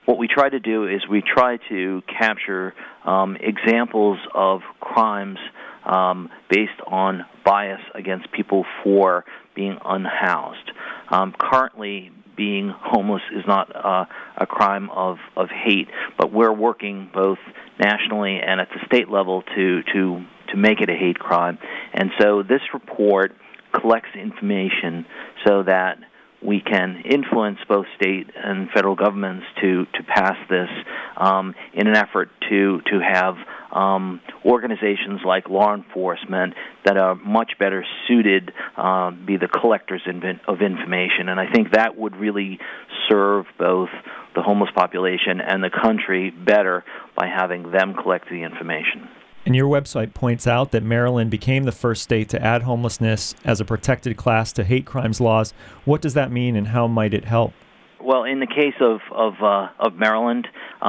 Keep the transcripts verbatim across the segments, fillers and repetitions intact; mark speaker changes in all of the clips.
Speaker 1: what we try to do is we try to capture um, examples of crimes um, based on bias against people for being unhoused. Um, currently, being homeless is not uh, a crime of, of hate, but we're working both nationally and at the state level to, to, to make it a hate crime. And so this report collects information so that we can influence both state and federal governments to, to pass this um, in an effort to, to have um, organizations like law enforcement that are much better suited uh, be the collectors of information. And I think that would really serve both the homeless population and the country better by having them collect the information.
Speaker 2: And your website points out that Maryland became the first state to add homelessness as a protected class to hate crimes laws. What does that mean, and how might it help?
Speaker 1: Well, in the case of of, uh, of Maryland, uh,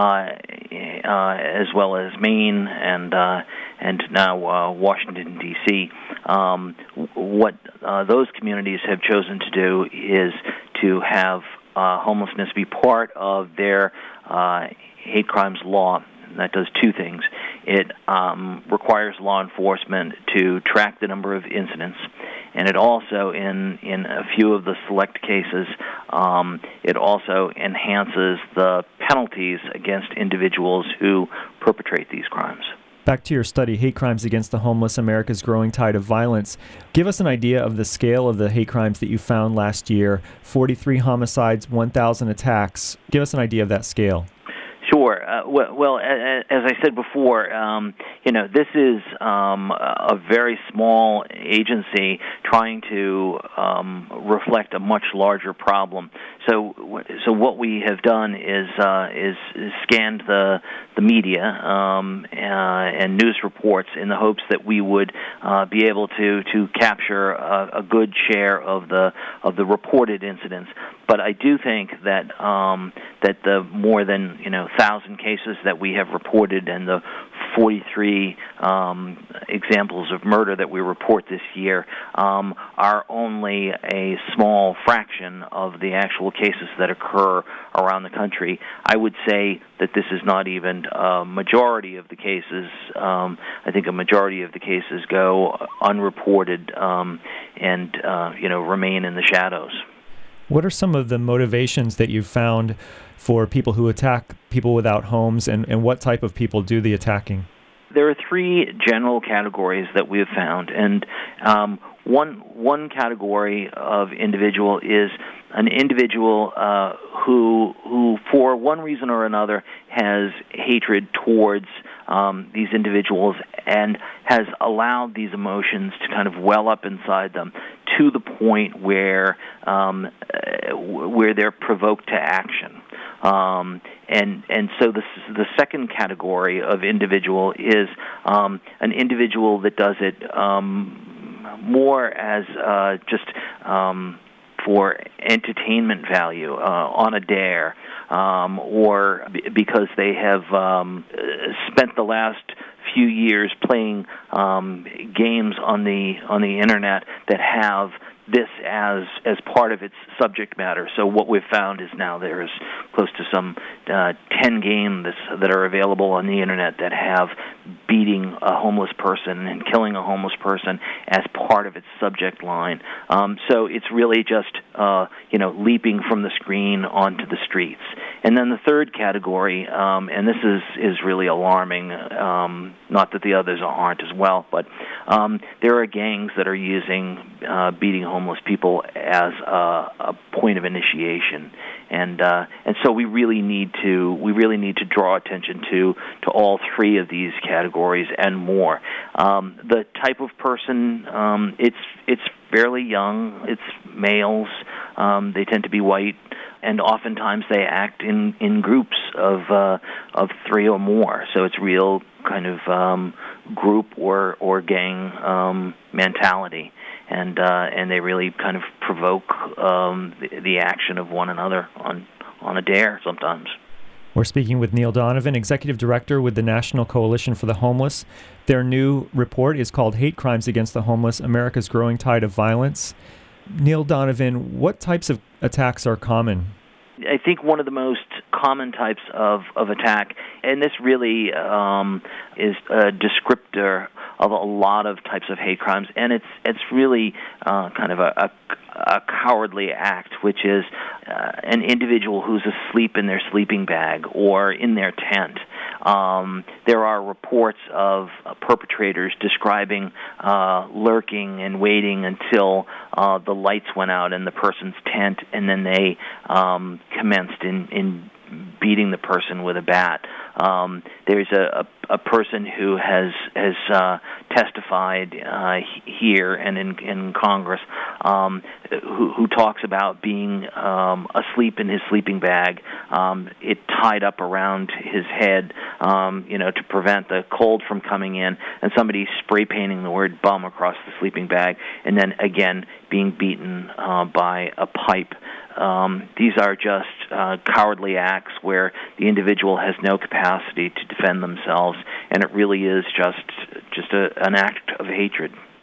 Speaker 1: uh, as well as Maine and uh, and now uh, Washington D C, um, what uh, those communities have chosen to do is to have uh, homelessness be part of their uh, hate crimes law. And that does two things. It um, requires law enforcement to track the number of incidents, and it also, in, in a few of the select cases, um, it also enhances the penalties against individuals who perpetrate these crimes.
Speaker 2: Back to your study, Hate Crimes Against the Homeless, America's Growing Tide of Violence. Give us an idea of the scale of the hate crimes that you found last year. forty-three homicides, one thousand attacks. Give us an idea of that scale.
Speaker 1: Sure. Uh, well, well, as I said before, um, you know, this is um, a very small agency trying to um, reflect a much larger problem. So, so what we have done is uh, is, is scanned the the media um, uh, and news reports in the hopes that we would uh, be able to to capture a, a good share of the of the reported incidents. But I do think that um, that the more than you know thousand cases that we have reported and the forty-three um, examples of murder that we report this year um, are only a small fraction of the actual cases that occur around the country. I would say that this is not even a majority of the cases. Um, I think a majority of the cases go unreported um, and uh, you know remain in the shadows.
Speaker 2: What are some of the motivations that you've found for people who attack people without homes, and, and what type of people do the attacking?
Speaker 1: There are three general categories that we have found, and um, one one category of individual is an individual uh, who who, for one reason or another, has hatred towards um, these individuals and has allowed these emotions to kind of well up inside them to the point where um, uh, where they're provoked to action. Um, and and so the the second category of individual is um, an individual that does it um, more as uh, just um, for entertainment value uh, on a dare, um, or b- because they have um, spent the last few years playing um, games on the on the internet that have this as as part of its subject matter. So what we've found is now there's close to some uh, ten games that are available on the internet that have beating a homeless person and killing a homeless person as part of its subject line. Um, so it's really just uh, you know leaping from the screen onto the streets. And then the third category, um, and this is is really alarming. Um, not that the others aren't as well, but um, there are gangs that are using uh, beating homeless people as a, a point of initiation, and uh, and so we really need to we really need to draw attention to to all three of these categories and more. Um, the type of person, um, it's it's fairly young. It's males. Um, they tend to be white, and oftentimes they act in, in groups of uh, of three or more. So it's real kind of um, group or or gang um, mentality, and uh, and they really kind of provoke um, the, the action of one another on on a dare sometimes.
Speaker 2: We're speaking with Neil Donovan, Executive Director with the National Coalition for the Homeless. Their new report is called Hate Crimes Against the Homeless, America's Growing Tide of Violence. Neil Donovan, what types of attacks are common?
Speaker 1: I think one of the most common types of, of attack, and this really um, is a descriptor of a lot of types of hate crimes, and it's it's really uh, kind of a, a, a cowardly act, which is uh, an individual who's asleep in their sleeping bag or in their tent. Um, there are reports of uh, perpetrators describing uh, lurking and waiting until uh, the lights went out in the person's tent, and then they um, commenced in, in beating the person with a bat. Um, there's a, a, a person who has has uh, testified uh, here and in, in Congress um, who, who talks about being um, asleep in his sleeping bag, um, it tied up around his head, um, you know, to prevent the cold from coming in, and somebody spray painting the word bum across the sleeping bag, and then again being beaten uh, by a pipe. Um, these are just uh, cowardly acts where the individual has no capacity to defend themselves, and it really is just just a, an act of hatred.